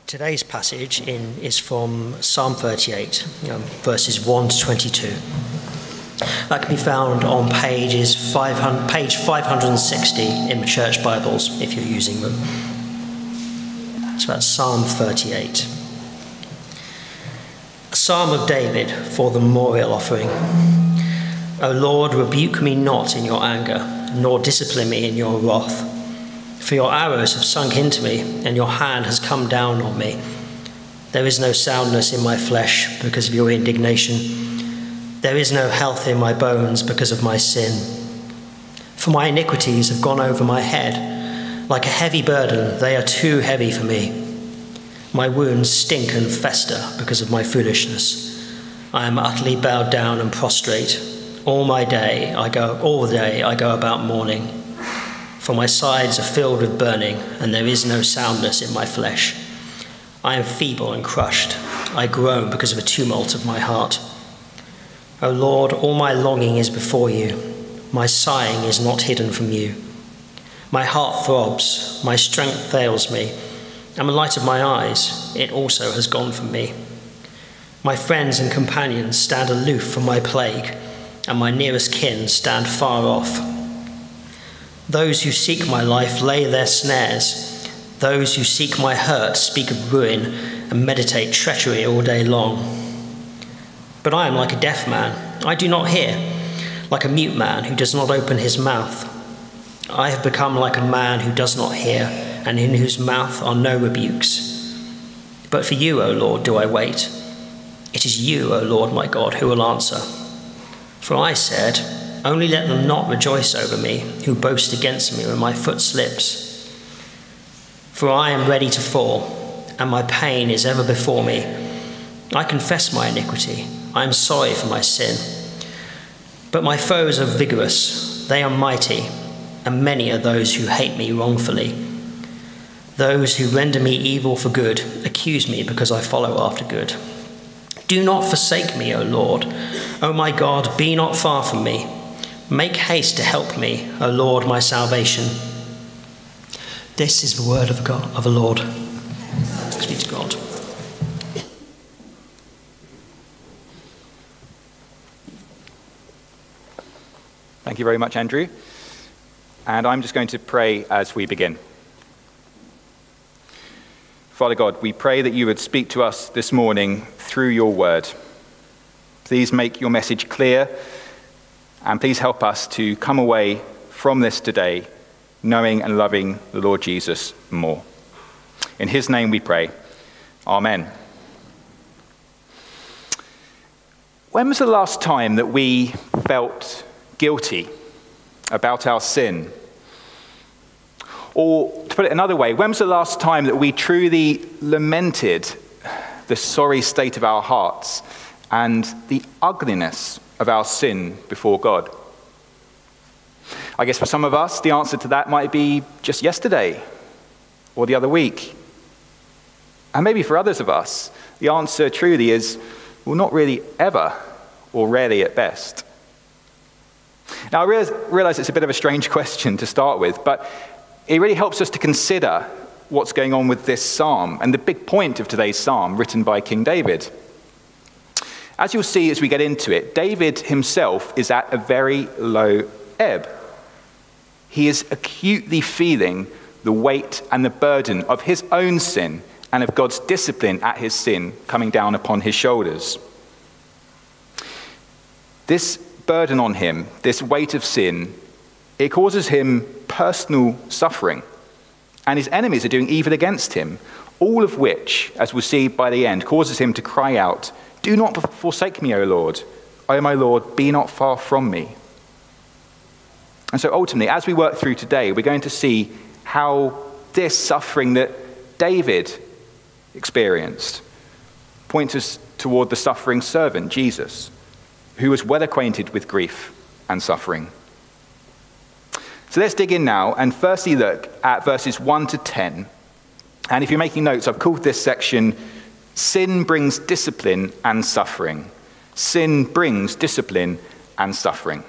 Today's passage is from Psalm 38, verses 1 to 22. That can be found on page 560 in the church Bibles, if you're using them. It's about Psalm 38. A psalm of David for the memorial offering. O Lord, rebuke me not in your anger, nor discipline me in your wrath. For your arrows have sunk into me, and your hand has come down on me. There is no soundness in my flesh because of your indignation. There is no health in my bones because of my sin. For my iniquities have gone over my head. Like a heavy burden, they are too heavy for me. My wounds stink and fester because of my foolishness. I am utterly bowed down and prostrate. All the day I go about mourning. For my sides are filled with burning, and there is no soundness in my flesh. I am feeble and crushed. I groan because of a tumult of my heart. O Lord, all my longing is before you. My sighing is not hidden from you. My heart throbs, my strength fails me, and the light of my eyes, it also has gone from me. My friends and companions stand aloof from my plague, and my nearest kin stand far off. Those who seek my life lay their snares. Those who seek my hurt speak of ruin and meditate treachery all day long. But I am like a deaf man. I do not hear, like a mute man who does not open his mouth. I have become like a man who does not hear, and in whose mouth are no rebukes. But for you, O Lord, do I wait. It is you, O Lord my God, who will answer. For I said, only let them not rejoice over me, who boast against me when my foot slips. For I am ready to fall, and my pain is ever before me. I confess my iniquity. I am sorry for my sin. But my foes are vigorous. They are mighty, and many are those who hate me wrongfully. Those who render me evil for good accuse me because I follow after good. Do not forsake me, O Lord. O my God, be not far from me. Make haste to help me, O Lord, my salvation. This is the word of God, of the Lord. Thanks be to God. Thank you very much, Andrew. And I'm just going to pray as we begin. Father God, we pray that you would speak to us this morning through your word. Please make your message clear, and please help us to come away from this today knowing and loving the Lord Jesus more. In his name we pray. Amen. When was the last time that we felt guilty about our sin? Or to put it another way, when was the last time that we truly lamented the sorry state of our hearts and the ugliness of our sin before God? I guess for some of us, the answer to that might be just yesterday or the other week. And maybe for others of us, the answer truly is, well, not really ever, or rarely at best. Now, I realize it's a bit of a strange question to start with, but it really helps us to consider what's going on with this psalm and the big point of today's psalm written by King David. As you'll see as we get into it, David himself is at a very low ebb. He is acutely feeling the weight and the burden of his own sin and of God's discipline at his sin coming down upon his shoulders. This burden on him, this weight of sin, it causes him personal suffering, and his enemies are doing evil against him, all of which, as we'll see by the end, causes him to cry out, do not forsake me, O Lord. O my Lord, be not far from me. And so ultimately, as we work through today, we're going to see how this suffering that David experienced points us toward the suffering servant, Jesus, who was well acquainted with grief and suffering. So let's dig in now and firstly look at verses 1 to 10. And if you're making notes, I've called this section, Sin Brings Discipline and Suffering. Sin brings discipline and suffering.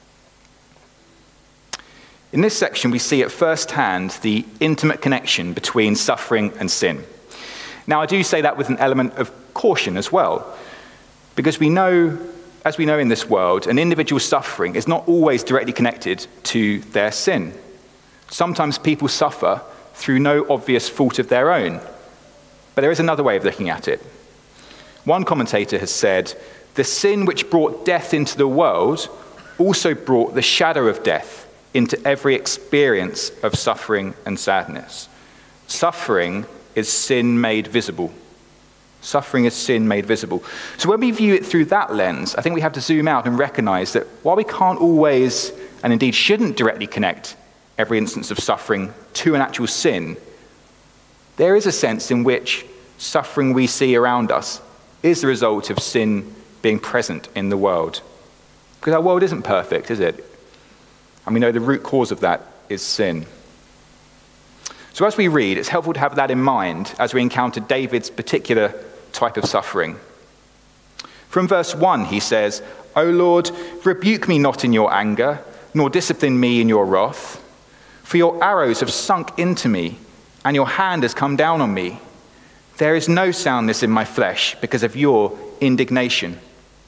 In this section, we see at first hand the intimate connection between suffering and sin. Now, I do say that with an element of caution as well, because we know, as we know in this world, an individual's suffering is not always directly connected to their sin. Sometimes people suffer through no obvious fault of their own, but there is another way of looking at it. One commentator has said, "The sin which brought death into the world also brought the shadow of death into every experience of suffering and sadness." Suffering is sin made visible. Suffering is sin made visible. So when we view it through that lens, I think we have to zoom out and recognize that while we can't always, and indeed shouldn't directly connect every instance of suffering to an actual sin, there is a sense in which suffering we see around us is the result of sin being present in the world. Because our world isn't perfect, is it? And we know the root cause of that is sin. So as we read, it's helpful to have that in mind as we encounter David's particular type of suffering. From verse 1, he says, "O Lord, rebuke me not in your anger, nor discipline me in your wrath. For your arrows have sunk into me, and your hand has come down on me. There is no soundness in my flesh because of your indignation."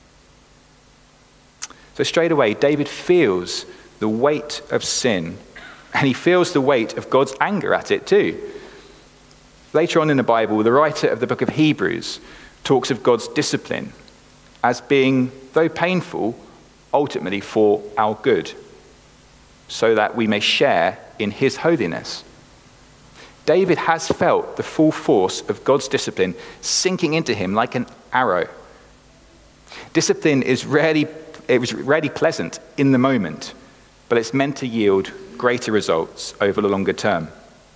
So straight away, David feels the weight of sin, and he feels the weight of God's anger at it too. Later on in the Bible, the writer of the book of Hebrews talks of God's discipline as being, though painful, ultimately for our good, so that we may share in his holiness. David has felt the full force of God's discipline sinking into him like an arrow. Discipline is rarely pleasant in the moment, but it's meant to yield greater results over the longer term.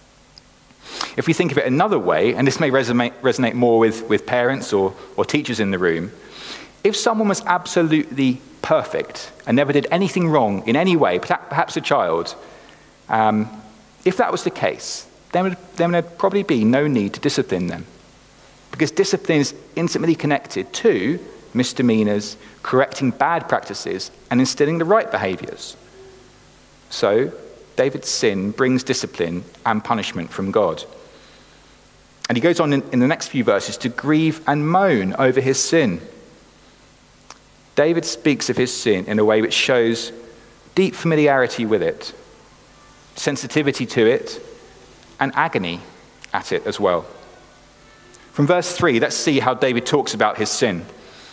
If we think of it another way, and this may resonate more with parents or teachers in the room, if someone was absolutely perfect and never did anything wrong in any way, perhaps a child, if that was the case, then there'd probably be no need to discipline them. Because discipline is intimately connected to misdemeanors, correcting bad practices, and instilling the right behaviors. So, David's sin brings discipline and punishment from God. And he goes on in the next few verses to grieve and moan over his sin. David speaks of his sin in a way which shows deep familiarity with it, sensitivity to it, and agony at it as well. From verse 3, let's see how David talks about his sin.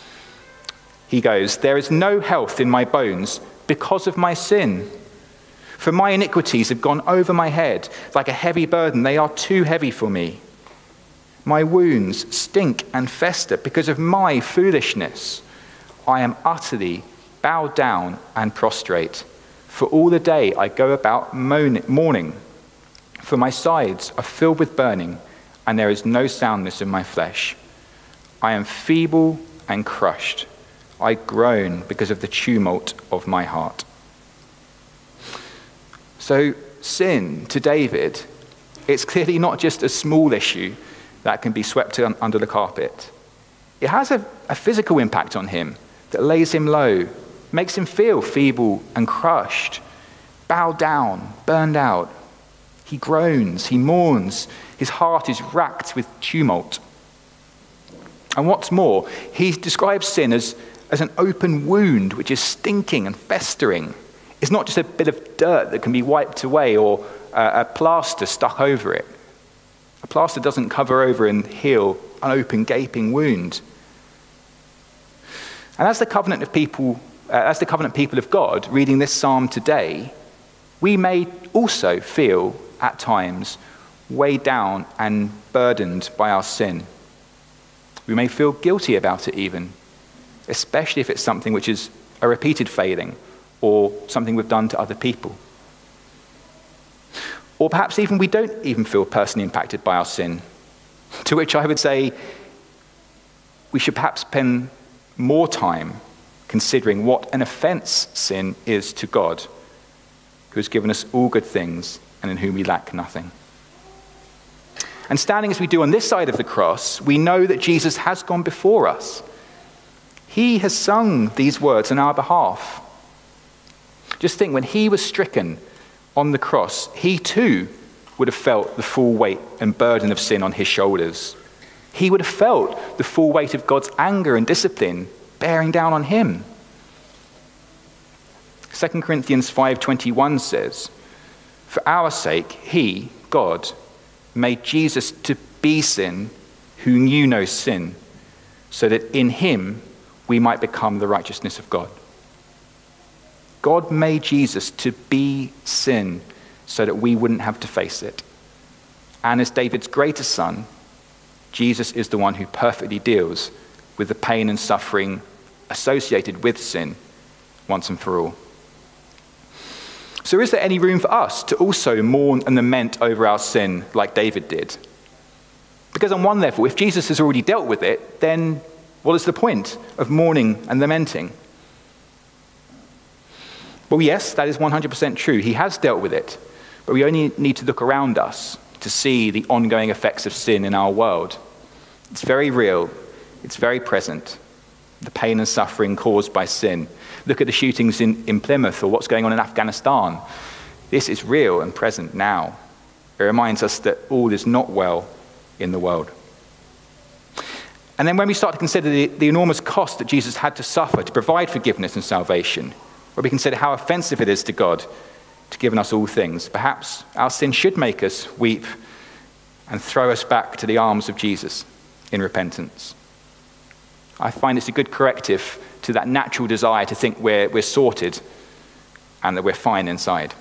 He goes, "There is no health in my bones because of my sin. For my iniquities have gone over my head like a heavy burden. They are too heavy for me. My wounds stink and fester because of my foolishness. I am utterly bowed down and prostrate. For all the day I go about mourning. For my sides are filled with burning, and there is no soundness in my flesh. I am feeble and crushed. I groan because of the tumult of my heart." So sin, to David, it's clearly not just a small issue that can be swept under the carpet. It has a physical impact on him that lays him low, makes him feel feeble and crushed, bowed down, burned out. He groans, he mourns, his heart is racked with tumult. And what's more, he describes sin as an open wound which is stinking and festering. It's not just a bit of dirt that can be wiped away or a plaster stuck over it. A plaster doesn't cover over and heal an open, gaping wound. And as the covenant people of God reading this psalm today, we may also feel at times weighed down and burdened by our sin. We may feel guilty about it even, especially if it's something which is a repeated failing or something we've done to other people. Or perhaps even we don't even feel personally impacted by our sin, to which I would say we should perhaps spend more time considering what an offense sin is to God, who has given us all good things and in whom we lack nothing. And standing as we do on this side of the cross, we know that Jesus has gone before us. He has sung these words on our behalf. Just think, when he was stricken on the cross, he too would have felt the full weight and burden of sin on his shoulders. he would have felt the full weight of God's anger and discipline bearing down on him. 2 Corinthians 5:21 says, "For our sake, he, God, made Jesus to be sin who knew no sin, so that in him we might become the righteousness of God." God made Jesus to be sin so that we wouldn't have to face it. And as David's greater son, Jesus is the one who perfectly deals with the pain and suffering associated with sin once and for all. So is there any room for us to also mourn and lament over our sin like David did? Because on one level, if Jesus has already dealt with it, then what is the point of mourning and lamenting? Well, yes, that is 100% true. He has dealt with it, but we only need to look around us to see the ongoing effects of sin in our world. It's very real. It's very present. The pain and suffering caused by sin. Look at the shootings in Plymouth or what's going on in Afghanistan. This is real and present now. It reminds us that all is not well in the world. And then when we start to consider the enormous cost that Jesus had to suffer to provide forgiveness and salvation, where we consider how offensive it is to God to give us all things, perhaps our sin should make us weep and throw us back to the arms of Jesus in repentance. I find it's a good corrective to that natural desire to think we're sorted and that we're fine inside.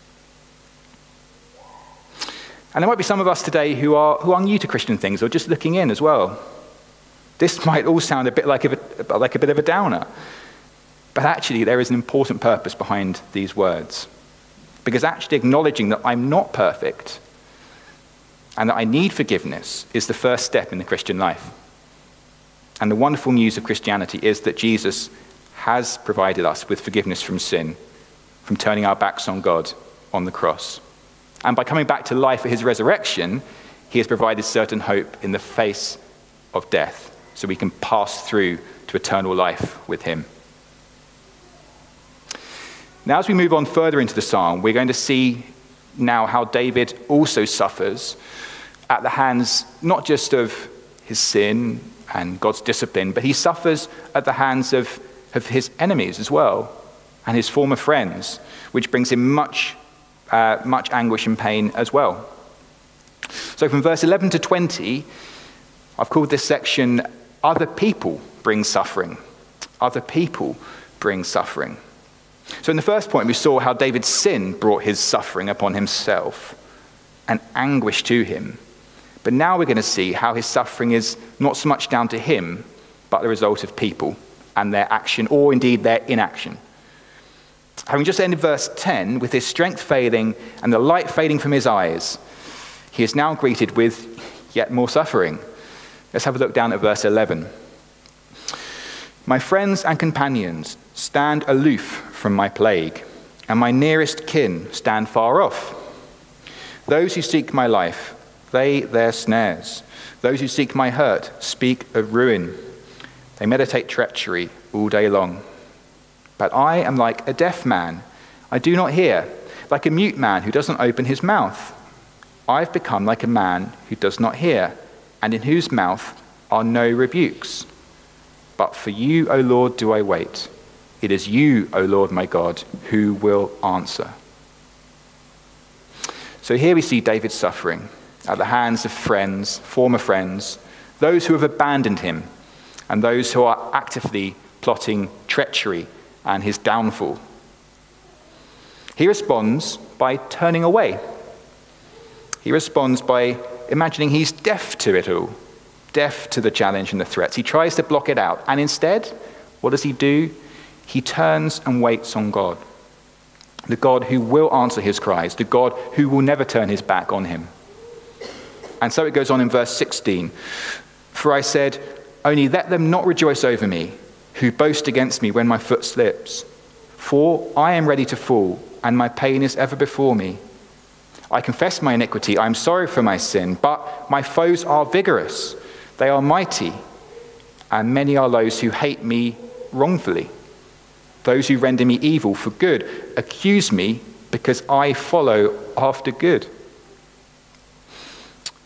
And there might be some of us today who are new to Christian things or just looking in as well. This might all sound a bit like a bit of a downer. But actually, there is an important purpose behind these words. Because actually acknowledging that I'm not perfect and that I need forgiveness is the first step in the Christian life. And the wonderful news of Christianity is that Jesus has provided us with forgiveness from sin, from turning our backs on God on the cross. And by coming back to life at his resurrection, he has provided certain hope in the face of death, so we can pass through to eternal life with him. Now, as we move on further into the psalm, we're going to see now how David also suffers at the hands not just of his sin and God's discipline, but he suffers at the hands of his enemies as well and his former friends, which brings him much anguish and pain as well. So from verse 11 to 20, I've called this section, "Other People Bring Suffering." Other people bring suffering. So in the first point, we saw how David's sin brought his suffering upon himself and anguish to him. But now we're going to see how his suffering is not so much down to him, but the result of people and their action, or indeed their inaction. Having just ended verse 10, with his strength failing and the light fading from his eyes, he is now greeted with yet more suffering. Let's have a look down at verse 11. "My friends and companions stand aloof from my plague, and my nearest kin stand far off. Those who seek my life lay their snares. Those who seek my hurt speak of ruin. They meditate treachery all day long. But I am like a deaf man. I do not hear, like a mute man who doesn't open his mouth. I've become like a man who does not hear, and in whose mouth are no rebukes. But for you, O Lord, do I wait. It is you, O Lord my God, who will answer." So here we see David suffering at the hands of friends, former friends, those who have abandoned him, and those who are actively plotting treachery and his downfall. He responds by turning away. He responds by imagining he's deaf to it all, deaf to the challenge and the threats. He tries to block it out, and instead, what does he do? He turns and waits on God, the God who will answer his cries, the God who will never turn his back on him. And so it goes on in verse 16. "For I said, only let them not rejoice over me, who boast against me when my foot slips. For I am ready to fall, and my pain is ever before me. I confess my iniquity, I am sorry for my sin, but my foes are vigorous, they are mighty, and many are those who hate me wrongfully. Those who render me evil for good accuse me because I follow after good."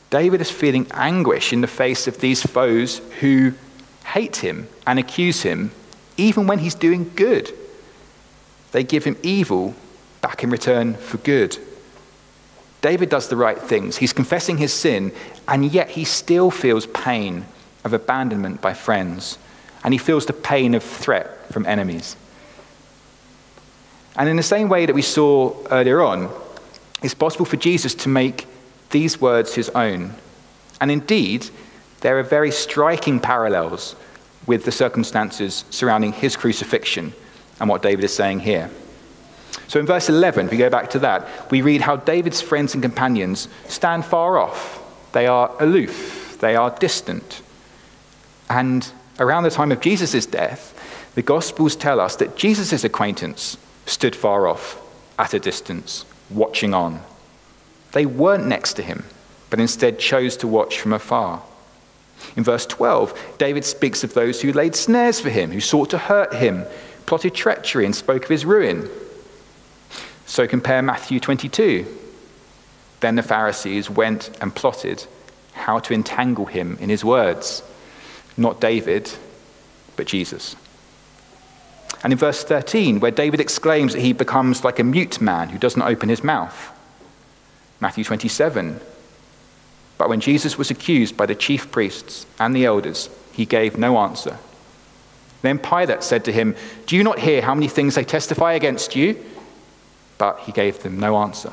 David is feeling anguish in the face of these foes who hate him and accuse him even when he's doing good. They give him evil back in return for good. David does the right things. He's confessing his sin, and yet he still feels pain of abandonment by friends, and he feels the pain of threat from enemies. And in the same way that we saw earlier on, it's possible for Jesus to make these words his own. And indeed, there are very striking parallels with the circumstances surrounding his crucifixion and what David is saying here. So in verse 11, if we go back to that, we read how David's friends and companions stand far off. They are aloof. They are distant. And around the time of Jesus' death, the Gospels tell us that Jesus' acquaintance stood far off, at a distance, watching on. They weren't next to him, but instead chose to watch from afar. In verse 12, David speaks of those who laid snares for him, who sought to hurt him, plotted treachery, and spoke of his ruin. So compare Matthew 22. Then the Pharisees went and plotted how to entangle him in his words. Not David, but Jesus. And in verse 13, where David exclaims that he becomes like a mute man who doesn't open his mouth. Matthew 27. But when Jesus was accused by the chief priests and the elders, he gave no answer. Then Pilate said to him, "Do you not hear how many things they testify against you?" But he gave them no answer.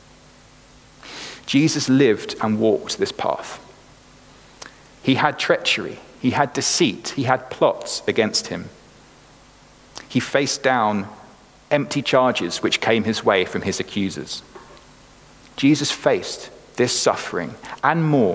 Jesus lived and walked this path. He had treachery, he had deceit, he had plots against him. He faced down empty charges which came his way from his accusers. Jesus faced this suffering and more.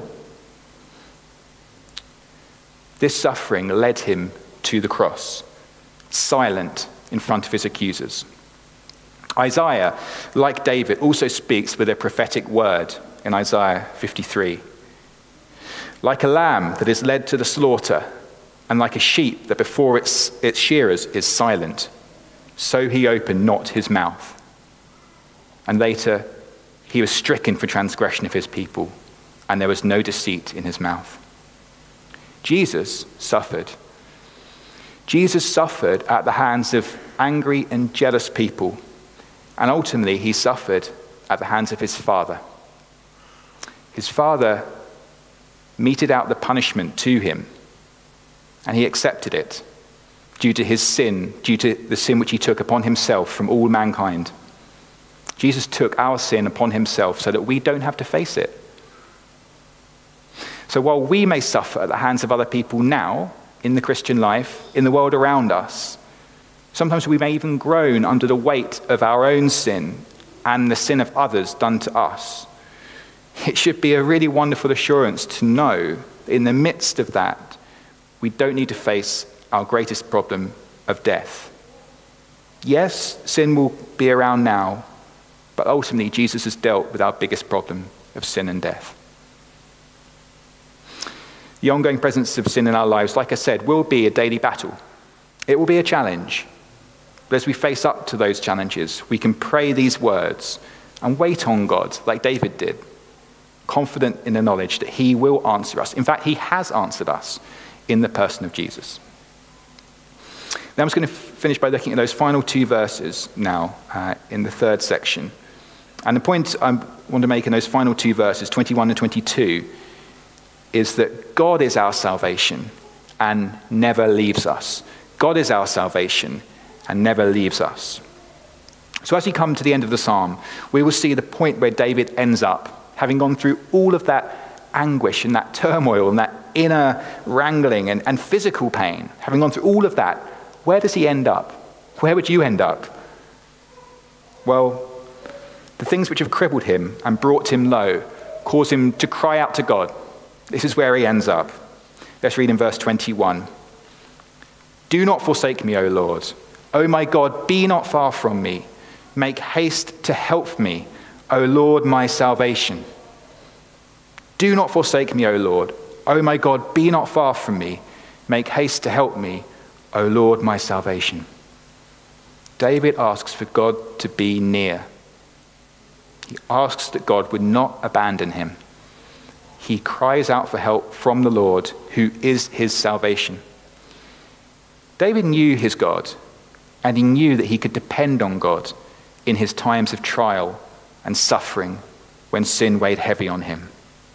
This suffering led him to the cross, silent in front of his accusers. Isaiah, like David, also speaks with a prophetic word in Isaiah 53. Like a lamb that is led to the slaughter, and like a sheep that before its shearers is silent, so he opened not his mouth. And later, he was stricken for transgression of his people, and there was no deceit in his mouth. Jesus suffered. Jesus suffered at the hands of angry and jealous people, and ultimately he suffered at the hands of his Father. His Father meted out the punishment to him, and he accepted it due to his sin, due to the sin which he took upon himself from all mankind. Jesus took our sin upon himself so that we don't have to face it. So while we may suffer at the hands of other people now, in the Christian life, in the world around us, sometimes we may even groan under the weight of our own sin and the sin of others done to us. It should be a really wonderful assurance to know that in the midst of that, we don't need to face our greatest problem of death. Yes, sin will be around now, but ultimately Jesus has dealt with our biggest problem of sin and death. The ongoing presence of sin in our lives, like I said, will be a daily battle. It will be a challenge. But as we face up to those challenges, we can pray these words and wait on God like David did, confident in the knowledge that he will answer us. In fact, he has answered us in the person of Jesus. Now I'm just going to finish by looking at those final two verses now in the third section. And the point I want to make in those final two verses, 21 and 22, is that God is our salvation and never leaves us. God is our salvation and never leaves us. So as we come to the end of the psalm, we will see the point where David ends up, having gone through all of that anguish and that turmoil and that inner wrangling and physical pain, having gone through all of that. Where does he end up? Where would you end up? Well, the things which have crippled him and brought him low cause him to cry out to God. This is where he ends up. Let's read in verse 21. Do not forsake me, O Lord. O my God, be not far from me. Make haste to help me, O Lord, my salvation. Do not forsake me, O Lord. O my God, be not far from me. Make haste to help me, O Lord, my salvation. David asks for God to be near. He asks that God would not abandon him. he cries out for help from the Lord, who is his salvation. David knew his God, and he knew that he could depend on God in his times of trial and suffering when sin weighed heavy on him.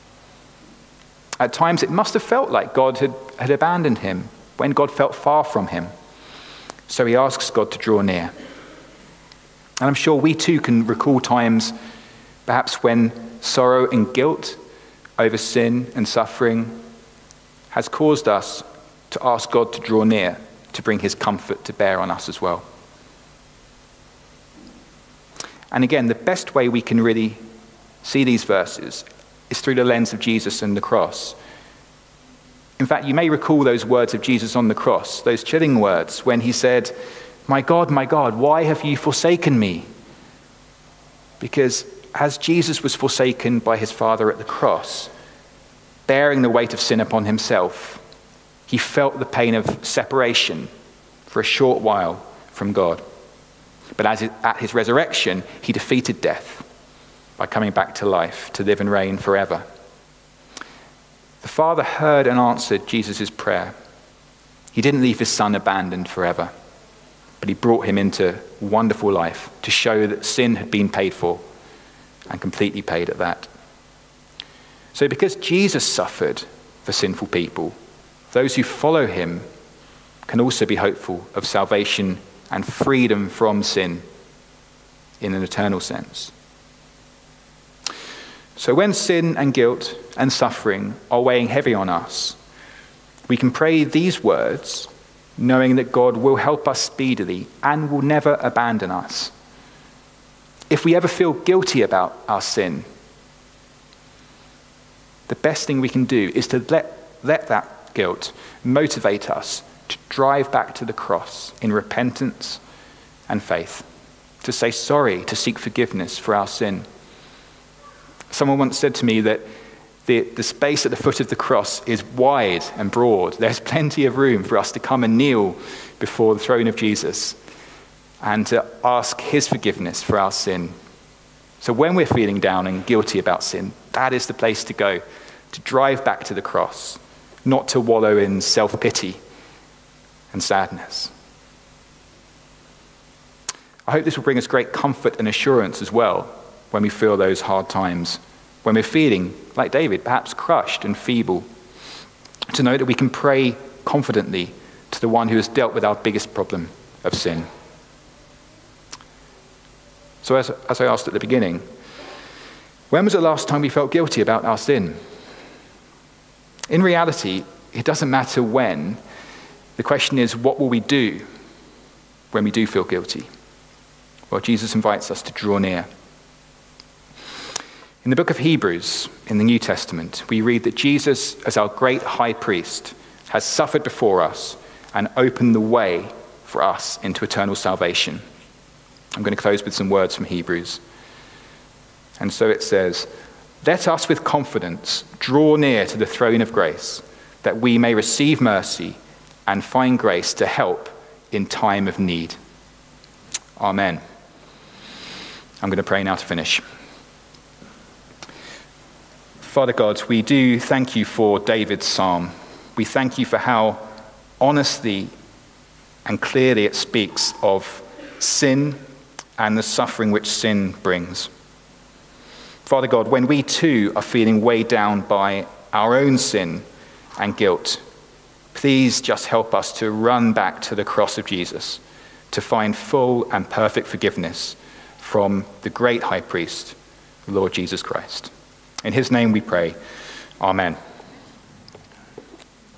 At times it must have felt like God had abandoned him, when God felt far from him. So he asks God to draw near. And I'm sure we too can recall times perhaps when sorrow and guilt over sin and suffering has caused us to ask God to draw near, to bring his comfort to bear on us as well. And again, the best way we can really see these verses is through the lens of Jesus and the cross. In fact, you may recall those words of Jesus on the cross, those chilling words when he said, my God, why have you forsaken me?" Because as Jesus was forsaken by his Father at the cross, bearing the weight of sin upon himself, he felt the pain of separation for a short while from God. But at his resurrection, he defeated death by coming back to life, to live and reign forever. The Father heard and answered Jesus' prayer. He didn't leave his Son abandoned forever, but he brought him into wonderful life to show that sin had been paid for, and completely paid at that. So because Jesus suffered for sinful people, those who follow him can also be hopeful of salvation and freedom from sin in an eternal sense. So when sin and guilt and suffering are weighing heavy on us, we can pray these words, knowing that God will help us speedily and will never abandon us. If we ever feel guilty about our sin, the best thing we can do is to let that guilt motivate us to drive back to the cross in repentance and faith, to say sorry, to seek forgiveness for our sin. Someone once said to me that the space at the foot of the cross is wide and broad. There's plenty of room for us to come and kneel before the throne of Jesus and to ask his forgiveness for our sin. So when we're feeling down and guilty about sin, that is the place to go, to drive back to the cross, not to wallow in self-pity and sadness. I hope this will bring us great comfort and assurance as well when we feel those hard times, when we're feeling, like David, perhaps crushed and feeble, to know that we can pray confidently to the one who has dealt with our biggest problem of sin. So as I asked at the beginning, when was the last time we felt guilty about our sin? In reality, it doesn't matter when. The question is, what will we do when we do feel guilty? Well, Jesus invites us to draw near. In the book of Hebrews, in the New Testament, we read that Jesus, as our great high priest, has suffered before us and opened the way for us into eternal salvation. I'm going to close with some words from Hebrews. And so it says, "Let us with confidence draw near to the throne of grace, that we may receive mercy and find grace to help in time of need." Amen. I'm going to pray now to finish. Father God, we do thank you for David's psalm. We thank you for how honestly and clearly it speaks of sin and the suffering which sin brings. Father God, when we too are feeling weighed down by our own sin and guilt, please just help us to run back to the cross of Jesus, to find full and perfect forgiveness from the great high priest, the Lord Jesus Christ. In his name we pray. Amen.